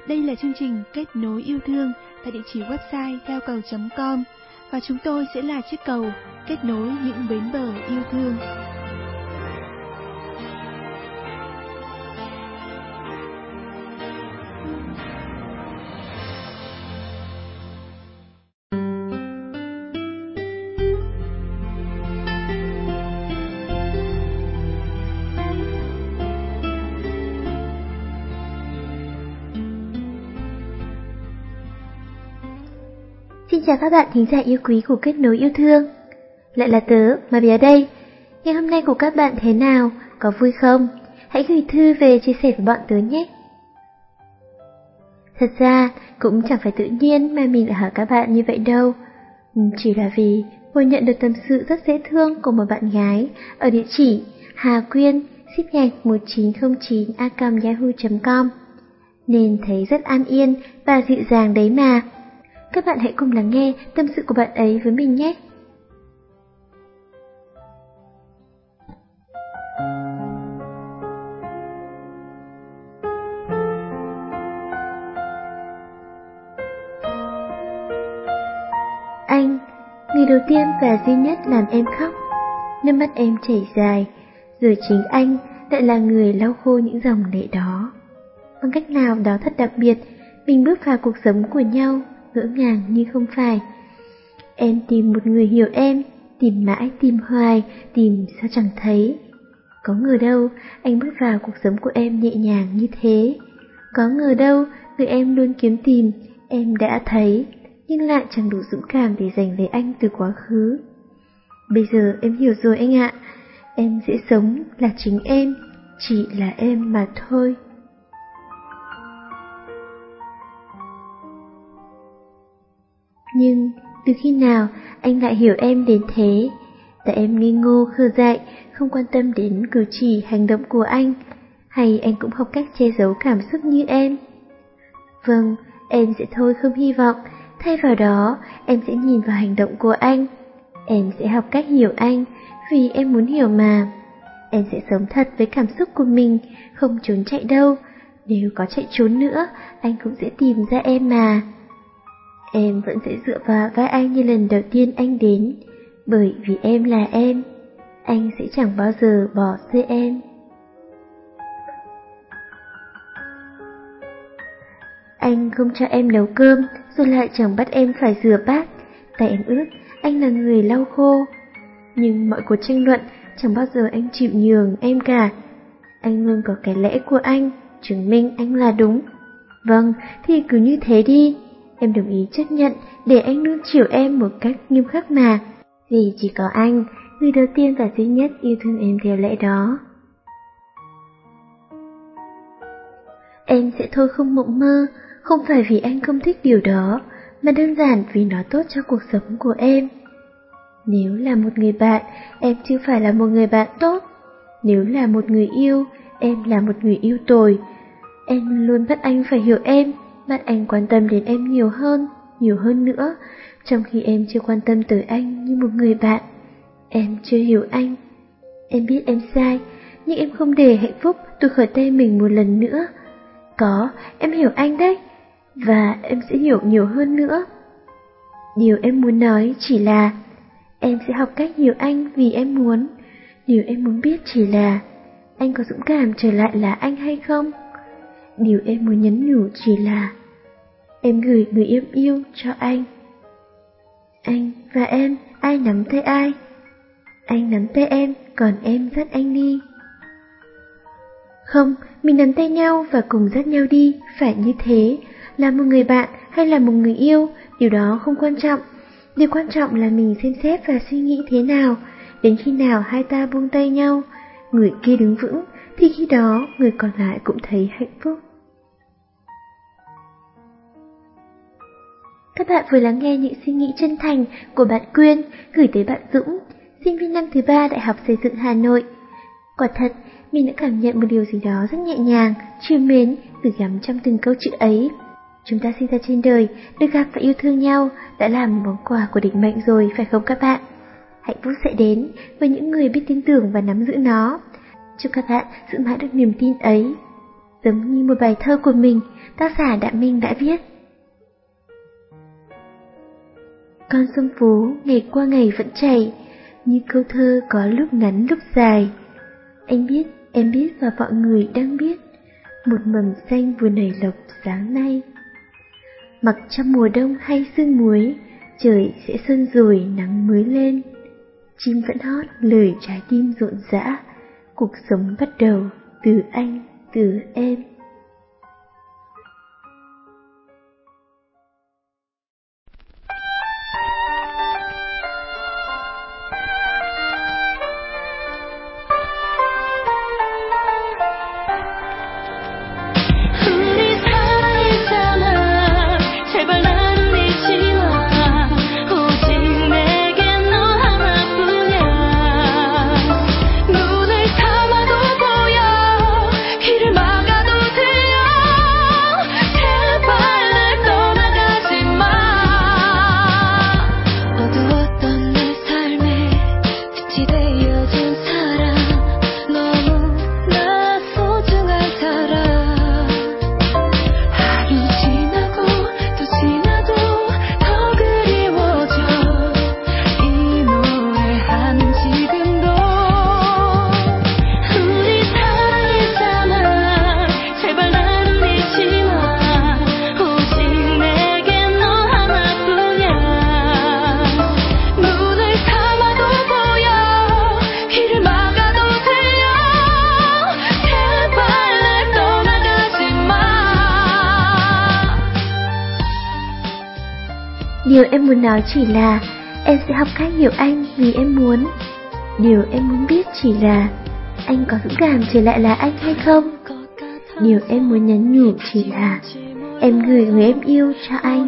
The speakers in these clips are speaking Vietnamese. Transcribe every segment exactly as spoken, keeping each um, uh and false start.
Đây là chương trình Kết nối yêu thương tại địa chỉ website theo cầu chấm com và chúng tôi sẽ là chiếc cầu kết nối những bến bờ yêu thương. Xin chào các bạn thính giả yêu quý của Kết nối yêu thương. Lại là tớ, mà bé đây. Ngày hôm nay của các bạn thế nào? Có vui không? Hãy gửi thư về chia sẻ với bọn tớ nhé. Thật ra, cũng chẳng phải tự nhiên mà mình lại hỏi các bạn như vậy đâu. Chỉ là vì vừa nhận được tâm sự rất dễ thương của một bạn gái ở địa chỉ Hà Quyên, ship nhạc một chín không chín a còng yahoo chấm com, nên thấy rất an yên và dịu dàng đấy mà. Các bạn hãy cùng lắng nghe tâm sự của bạn ấy với mình nhé. Anh, người đầu tiên và duy nhất làm em khóc. Nước mắt em chảy dài, rồi chính anh lại là người lau khô những dòng lệ đó. Bằng cách nào đó thật đặc biệt, mình bước vào cuộc sống của nhau, ngỡ ngàng như không phải. Em tìm một người hiểu em, tìm mãi, tìm hoài, tìm sao chẳng thấy. Có ngờ đâu, anh bước vào cuộc sống của em nhẹ nhàng như thế. Có ngờ đâu, người em luôn kiếm tìm, em đã thấy, nhưng lại chẳng đủ dũng cảm để giành lấy anh từ quá khứ. Bây giờ em hiểu rồi anh ạ, em dễ sống là chính em, chỉ là em mà thôi. Nhưng từ khi nào anh lại hiểu em đến thế? Tại em ngây ngô khờ dại, không quan tâm đến cử chỉ hành động của anh, hay anh cũng học cách che giấu cảm xúc như em? Vâng, em sẽ thôi không hy vọng, thay vào đó em sẽ nhìn vào hành động của anh. Em sẽ học cách hiểu anh, vì em muốn hiểu mà. Em sẽ sống thật với cảm xúc của mình, không trốn chạy đâu. Nếu có chạy trốn nữa, anh cũng sẽ tìm ra em mà. Em vẫn sẽ dựa vào vai anh như lần đầu tiên anh đến, bởi vì em là em, anh sẽ chẳng bao giờ bỏ rơi em. Anh không cho em nấu cơm, rồi lại chẳng bắt em phải rửa bát. Tay em ướt, anh là người lau khô. Nhưng mọi cuộc tranh luận chẳng bao giờ anh chịu nhường em cả. Anh luôn có cái lẽ của anh, chứng minh anh là đúng. Vâng, thì cứ như thế đi. Em đồng ý chấp nhận để anh nuông chiều em một cách nghiêm khắc mà, vì chỉ có anh, người đầu tiên và duy nhất yêu thương em theo lẽ đó. Em sẽ thôi không mộng mơ, không phải vì anh không thích điều đó, mà đơn giản vì nó tốt cho cuộc sống của em. Nếu là một người bạn, em chưa phải là một người bạn tốt. Nếu là một người yêu, em là một người yêu tồi. Em luôn bắt anh phải hiểu em, bắt anh quan tâm đến em nhiều hơn, nhiều hơn nữa, trong khi em chưa quan tâm tới anh như một người bạn. Em chưa hiểu anh. Em biết em sai, nhưng em không để hạnh phúc tuột khỏi tay mình một lần nữa. Có, em hiểu anh đấy, và em sẽ hiểu nhiều hơn nữa. Điều em muốn nói chỉ là em sẽ học cách hiểu anh vì em muốn. Điều em muốn biết chỉ là anh có dũng cảm trở lại là anh hay không. Điều em muốn nhắn nhủ chỉ là em gửi người em yêu cho anh. Anh và em, ai nắm tay ai? Anh nắm tay em, còn em dắt anh đi. Không, mình nắm tay nhau và cùng dắt nhau đi, phải như thế. Là một người bạn hay là một người yêu, điều đó không quan trọng. Điều quan trọng là mình xem xét và suy nghĩ thế nào. Đến khi nào hai ta buông tay nhau, người kia đứng vững, thì khi đó người còn lại cũng thấy hạnh phúc. Các bạn vừa lắng nghe những suy nghĩ chân thành của bạn Quyên gửi tới bạn Dũng, sinh viên năm thứ ba Đại học Xây dựng Hà Nội. Quả thật, mình đã cảm nhận một điều gì đó rất nhẹ nhàng, trìu mến gửi gắm trong từng câu chữ ấy. Chúng ta sinh ra trên đời, được gặp và yêu thương nhau đã là một món quà của định mệnh rồi, phải không các bạn? Hạnh phúc sẽ đến với những người biết tin tưởng và nắm giữ nó. Chúc các bạn giữ mãi được niềm tin ấy. giống như một bài thơ của mình, tác giả Đạm Minh đã viết. Con sông phố ngày qua ngày vẫn chảy, như câu thơ có lúc ngắn lúc dài. Anh biết, em biết và mọi người đang biết, một mầm xanh vừa nảy lộc sáng nay. Mặc trong mùa đông hay sương muối, trời sẽ xuân rồi nắng mới lên. Chim vẫn hót lời trái tim rộn rã, cuộc sống bắt đầu từ anh, từ em. Điều em muốn nói chỉ là em sẽ học cách hiểu anh vì em muốn. Điều em muốn biết chỉ là anh có dũng cảm trở lại là anh hay không. Điều em muốn nhắn nhủ chỉ là em gửi người em yêu cho anh.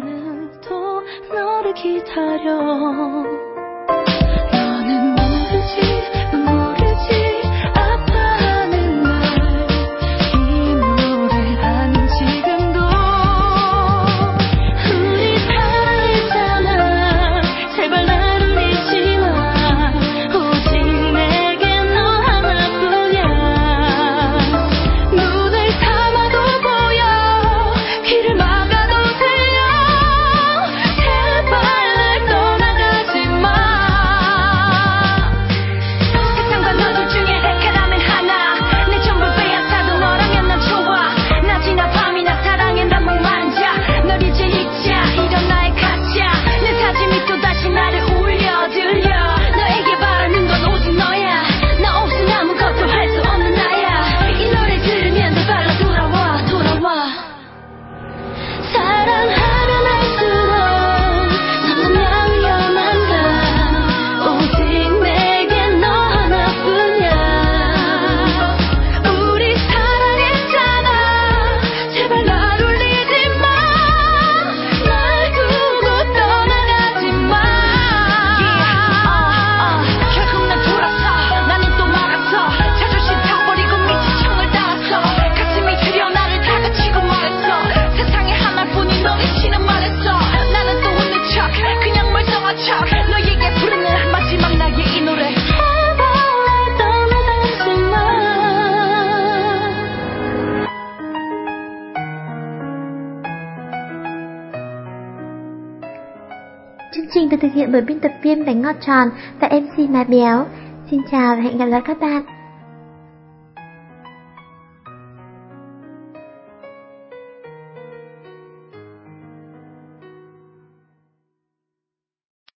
Chương trình được thực hiện bởi biên tập viên Bánh Ngọt Tròn và em xê Má Béo. Xin chào và hẹn gặp lại các bạn.